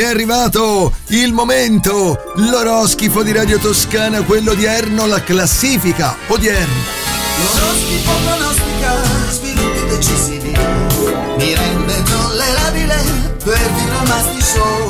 arrivato il momento, l'oroscofo di Radio Toscana, quello odierno, la classifica odierna. L'oroscofo pronostica sviluppi decisivi, mi rende tollerabile per dinomasти show.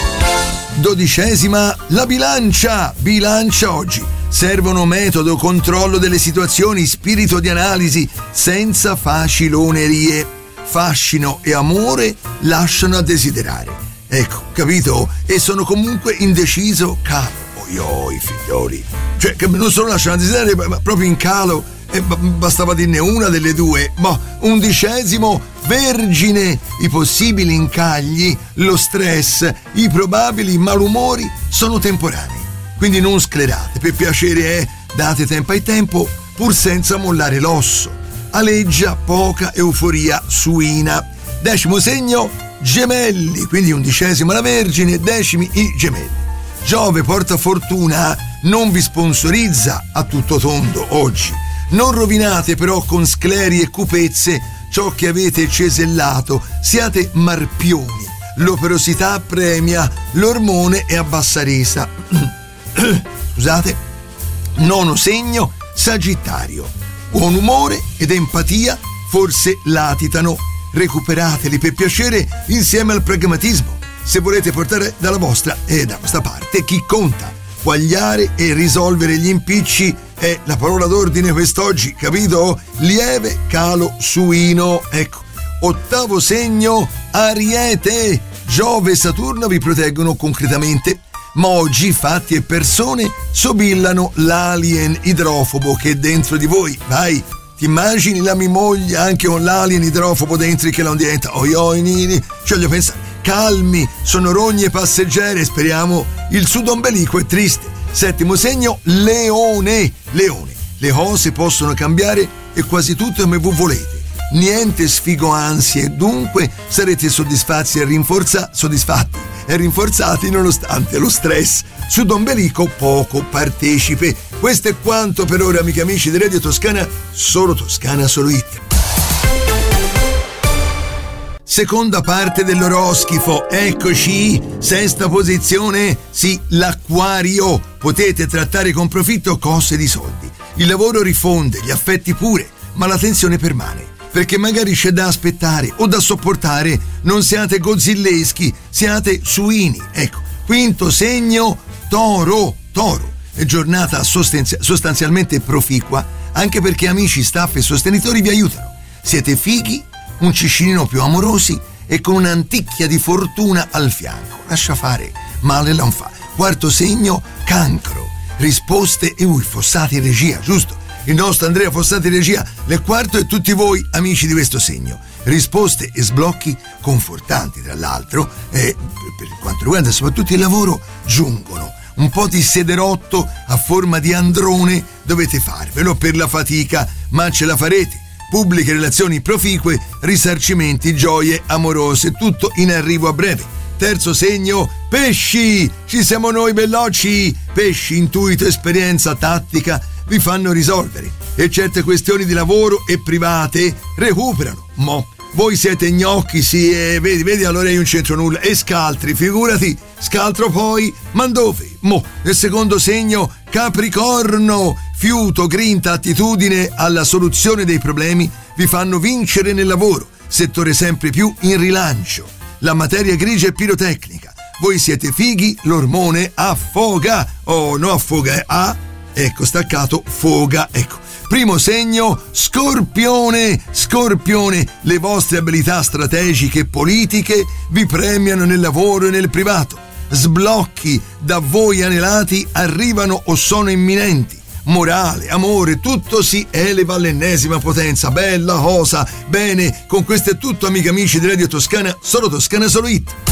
12ª, la bilancia oggi. Servono metodo, controllo delle situazioni, spirito di analisi, senza facilonerie. Fascino e amore lasciano a desiderare. Ecco, capito? E sono comunque indeciso, calo. Oi, figlioli. Cioè, che non solo lasciano a desiderare, ma proprio in calo. E bastava dirne una delle due. Ma 11º, Vergine. I possibili incagli, lo stress, i probabili malumori sono temporanei. Quindi non sclerate, per piacere date tempo al tempo, pur senza mollare l'osso. Aleggia poca euforia suina. 10º segno, Gemelli, quindi 11º la Vergine, 10º i Gemelli. Giove porta fortuna, non vi sponsorizza a tutto tondo oggi. Non rovinate però con scleri e cupezze ciò che avete cesellato, siate marpioni. L'operosità premia, l'ormone è a bassa resa. Scusate. 9º segno, Sagittario. Buon umore ed empatia forse latitano. Recuperateli per piacere insieme al pragmatismo. Se volete portare dalla vostra parte chi conta. Quagliare e risolvere gli impicci è la parola d'ordine quest'oggi, capito? Lieve calo suino. Ecco. 8º segno, Ariete. Giove e Saturno vi proteggono concretamente, ma oggi fatti e persone sobillano l'alien idrofobo che è dentro di voi. Vai, ti immagini la mia moglie anche con l'alien idrofobo dentro che non diventa nini? Cioè, voglio pensare, calmi, sono rogne passeggere, speriamo. Il sudombelico è triste. 7º segno, Leone. Le cose possono cambiare e quasi tutto come voi volete. Niente sfigo ansie, dunque sarete soddisfatti e rinforzati nonostante lo stress. Sudombelico poco partecipe. Questo è quanto per ora, amici e amici di Radio Toscana, solo Toscana, solo It. Seconda parte dell'oroscofo, eccoci, 6ª posizione, sì, l'Acquario. Potete trattare con profitto cose di soldi. Il lavoro rifonde, gli affetti pure, ma la tensione permane. Perché magari c'è da aspettare o da sopportare, non siate gozzilleschi, siate suini. Ecco, 5º segno, Toro. È giornata sostanzialmente proficua, anche perché amici, staff e sostenitori vi aiutano. Siete fighi, un ciscinino più amorosi e con un'anticchia di fortuna al fianco. Lascia fare, male non fa. 4º segno, Cancro. Risposte e Fossati in regia, giusto? Il nostro Andrea Fossati in regia, nel quarto, e tutti voi amici di questo segno. Risposte e sblocchi confortanti, tra l'altro, per quanto riguarda soprattutto il lavoro, giungono. Un po' di sederotto a forma di androne dovete farvelo per la fatica, ma ce la farete. Pubbliche relazioni proficue, risarcimenti, gioie amorose, tutto in arrivo a breve. 3º segno, Pesci. Ci siamo noi bellocci. Pesci, intuito, esperienza, tattica vi fanno risolvere e certe questioni di lavoro e private recuperano. Voi siete gnocchi, sì, e vedi allora io non c'entro nulla. E scaltri, figurati, scaltro poi, ma dove? Nel 2º segno, Capricorno. Fiuto, grinta, attitudine alla soluzione dei problemi vi fanno vincere nel lavoro, settore sempre più in rilancio. La materia grigia e pirotecnica. Voi siete fighi, l'ormone affoga. Ecco, staccato, foga, ecco. 1º segno, Scorpione. Le vostre abilità strategiche e politiche vi premiano nel lavoro e nel privato. Sblocchi da voi anelati arrivano o sono imminenti. Morale, amore, tutto si eleva all'ennesima potenza. Bella cosa. Bene, con questo è tutto, amici e amici di Radio Toscana, solo Toscana, solo It.